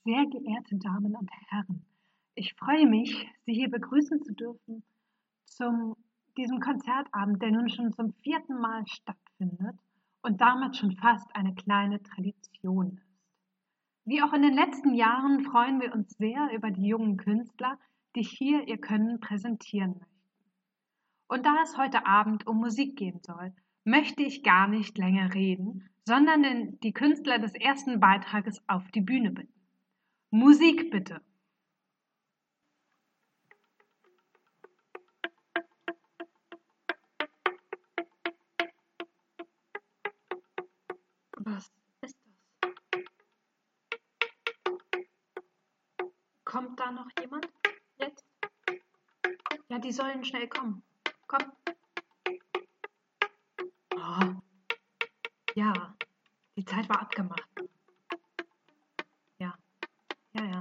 Sehr geehrte Damen und Herren, ich freue mich, Sie hier begrüßen zu dürfen zu diesem Konzertabend, der nun schon zum vierten Mal stattfindet und damit schon fast eine kleine Tradition ist. Wie auch in den letzten Jahren freuen wir uns sehr über die jungen Künstler, die hier ihr Können präsentieren möchten. Und da es heute Abend um Musik gehen soll, möchte ich gar nicht länger reden, sondern die Künstler des ersten Beitrages auf die Bühne bitten. Musik bitte. Was ist das? Kommt da noch jemand jetzt? Ja, die sollen schnell kommen. Komm. Oh, ja, die Zeit war abgemacht. Ja, ja.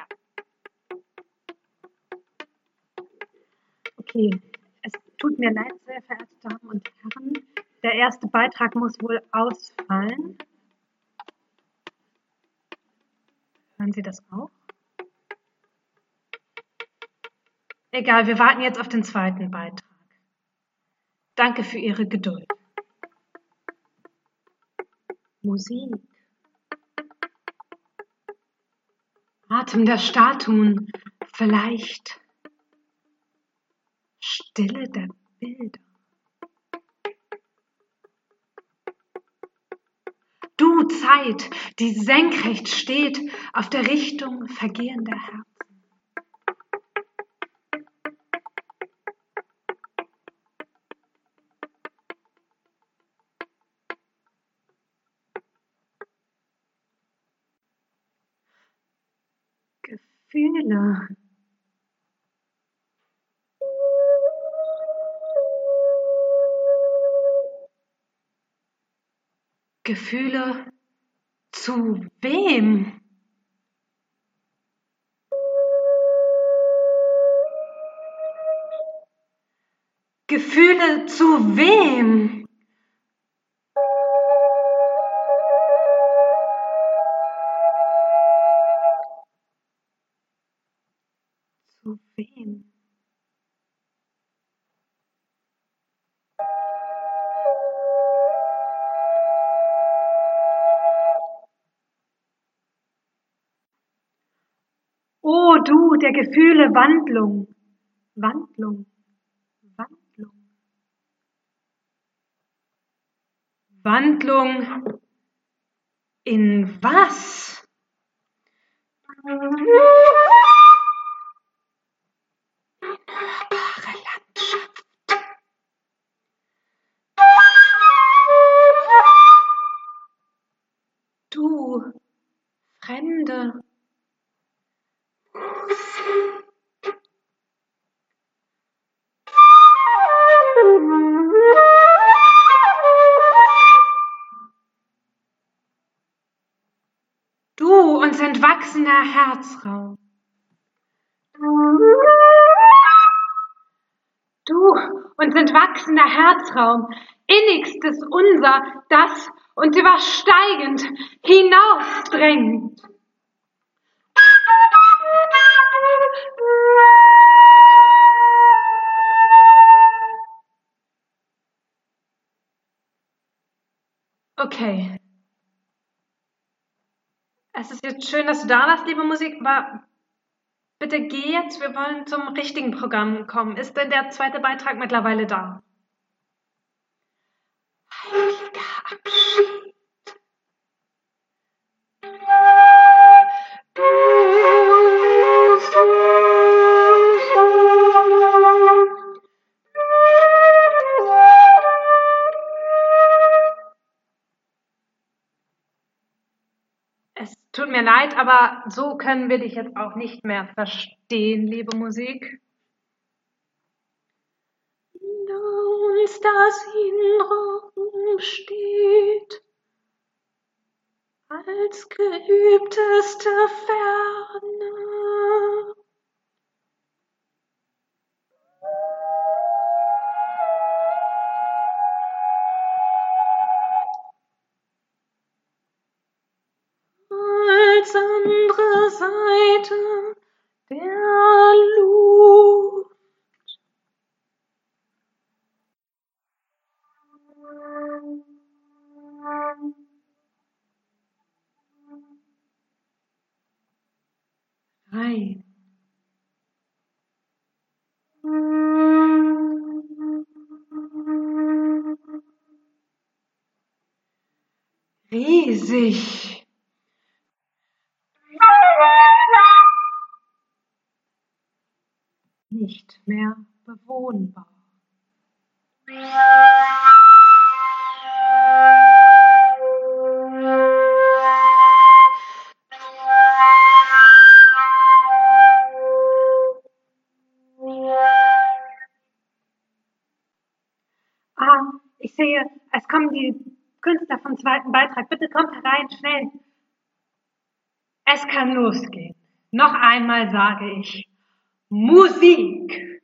Okay, es tut mir leid, sehr verehrte Damen und Herren. Der erste Beitrag muss wohl ausfallen. Hören Sie das auch? Egal, wir warten jetzt auf den zweiten Beitrag. Danke für Ihre Geduld. Musik. Atem der Statuen. Vielleicht Stille der Bilder. Du Zeit, die senkrecht steht auf der Richtung vergehender Herzen. Gefühle. Gefühle zu wem? Gefühle zu wem? Zu wem? Oh, du der Gefühle Wandlung, Wandlung, Wandlung. Wandlung in was? Unhörbare Landschaft. Du, Fremde. Du, uns entwachsener Herzraum. Du, uns entwachsener Herzraum, innigstes Unser, das uns übersteigend hinausdrängt. Okay. Es ist jetzt schön, dass du da warst, liebe Musik, aber bitte geh jetzt, wir wollen zum richtigen Programm kommen. Ist denn der zweite Beitrag mittlerweile da? Heiliger Abschied. Es tut mir leid, aber so können wir dich jetzt auch nicht mehr verstehen, liebe Musik. Da uns das Innere umsteht, als geübteste Ferne. Als anderes Seite der Luft. Rein. Riesig. Nicht mehr bewohnbar. Ah, ich sehe, es kommen die Künstler vom zweiten Beitrag. Bitte kommt herein, schnell. Es kann losgehen. Noch einmal sage ich, Musik!